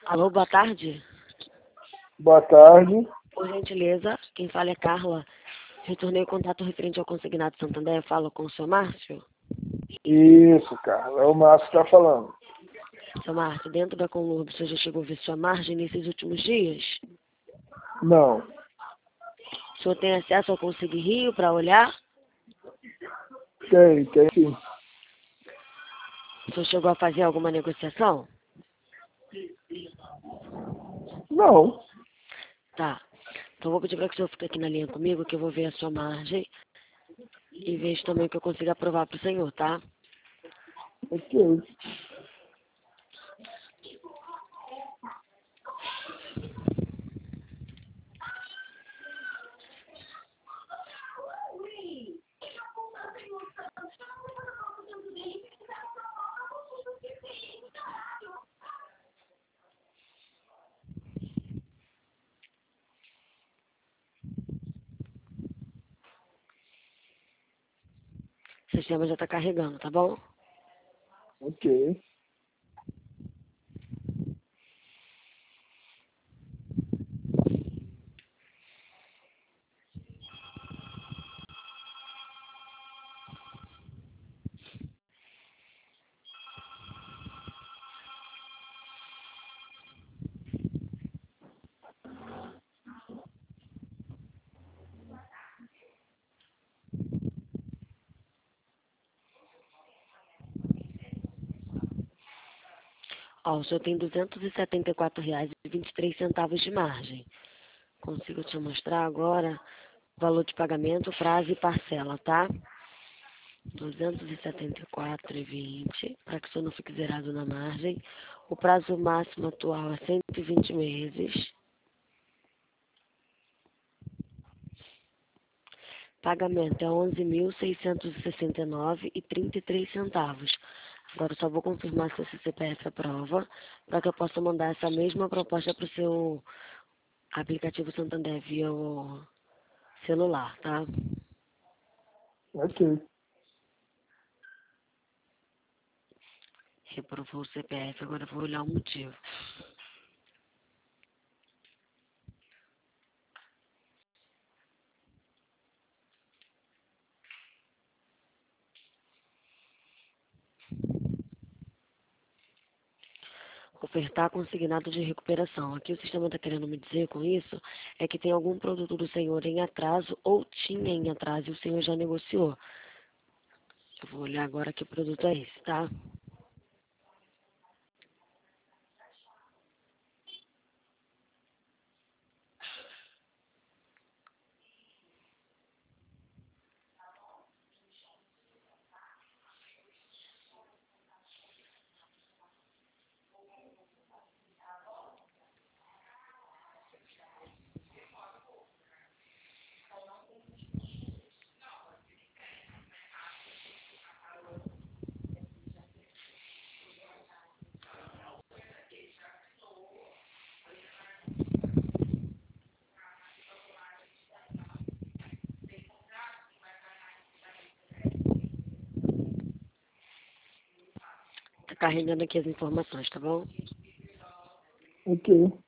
Alô, boa tarde. Boa tarde. Por gentileza, quem fala é Carla. Retornei o contato referente ao consignado Santander. Eu falo com o seu Márcio. Isso, Carla. É o Márcio que está falando. Seu Márcio, dentro da Conlurb, você já chegou a ver sua margem nesses últimos dias? Não. O senhor tem acesso ao Consigo Rio para olhar? Tem sim. O senhor chegou a fazer alguma negociação? Não. Tá. Então vou pedir para que o senhor fique aqui na linha comigo, que eu vou ver a sua margem e vejo também o que eu consigo aprovar para o senhor, tá? Ok. O sistema já está carregando, tá bom? Ok. Ó, o senhor tem R$ 274,23 de margem. Consigo te mostrar agora o valor de pagamento, prazo e parcela, tá? 274,20, para que o senhor não fique zerado na margem. O prazo máximo atual é 120 meses. Pagamento é 11.669,33 centavos. Agora eu só vou confirmar se esse CPF aprova, para que eu possa mandar essa mesma proposta para o seu aplicativo Santander via o celular, tá? Ok. Reprovou o CPF, agora eu vou olhar o motivo. Ofertar consignado de recuperação. Aqui o sistema está querendo me dizer com isso é que tem algum produto do senhor em atraso ou tinha em atraso e o senhor já negociou. Eu vou olhar agora que produto é esse, tá? Tá carregando aqui as informações, tá bom? Ok.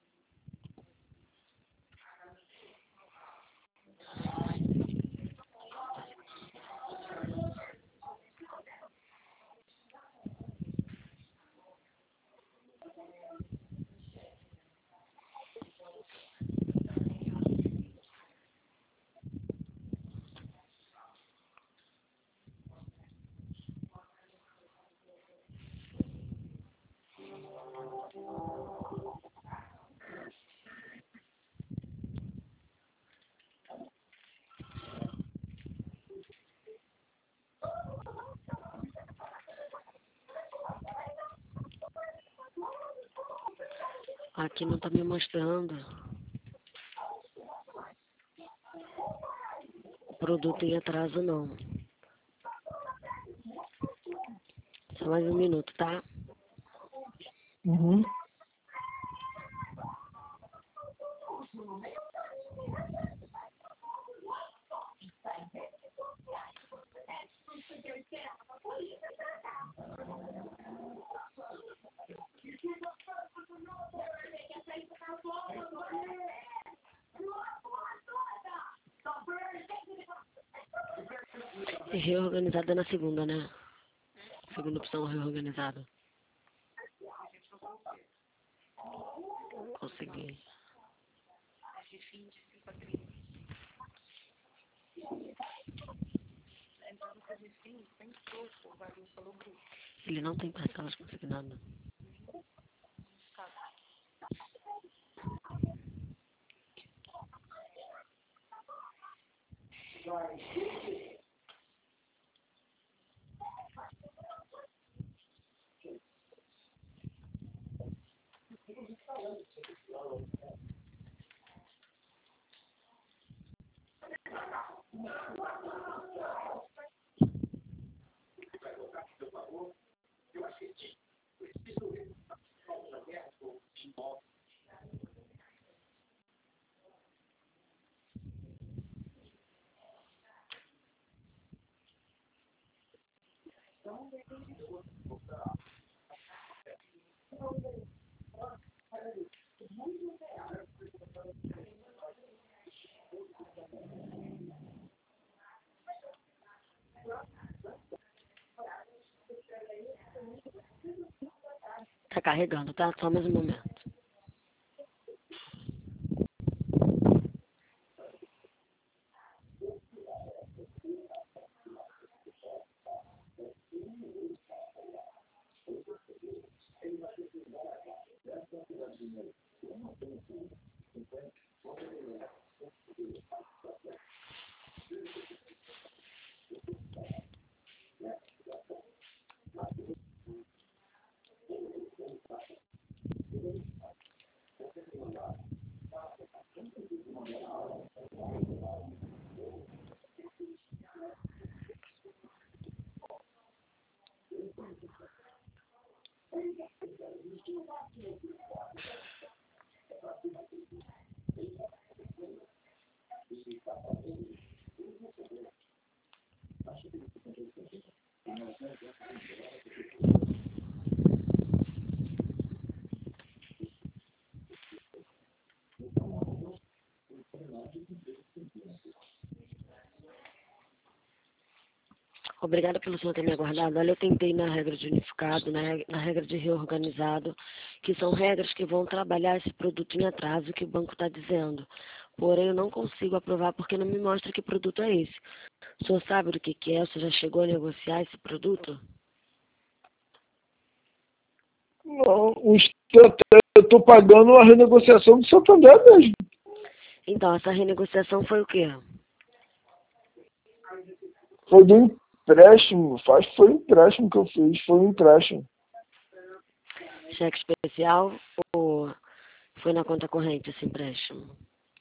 Aqui não tá me mostrando o produto em atraso, não. Só mais um minuto, tá? Uhum. E reorganizada na segunda, né? Segunda opção, reorganizada. Consegui. Ele não tem parcelas consignadas. Tá carregando, tá? Só mais um momento. Obrigada pelo senhor ter me aguardado. Olha, eu tentei na regra de unificado, na regra de reorganizado, que são regras que vão trabalhar esse produto em atraso que o banco está dizendo. Porém, eu não consigo aprovar porque não me mostra que produto é esse. O senhor sabe do que é? O senhor já chegou a negociar esse produto? Não, eu estou pagando a renegociação do Santander mesmo. Então, essa renegociação foi o quê? Foi do empréstimo, foi um empréstimo que eu fiz, foi um empréstimo. Cheque especial ou foi na conta corrente esse empréstimo?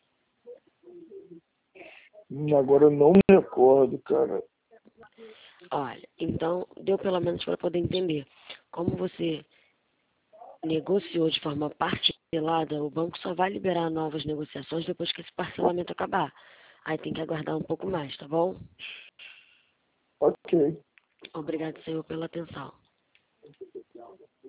Agora eu não me recordo, cara. Olha, então deu pelo menos para poder entender. Como você negociou de forma parcelada, o banco só vai liberar novas negociações depois que esse parcelamento acabar. Aí tem que aguardar um pouco mais, tá bom? Ok. Obrigado, senhor, pela atenção.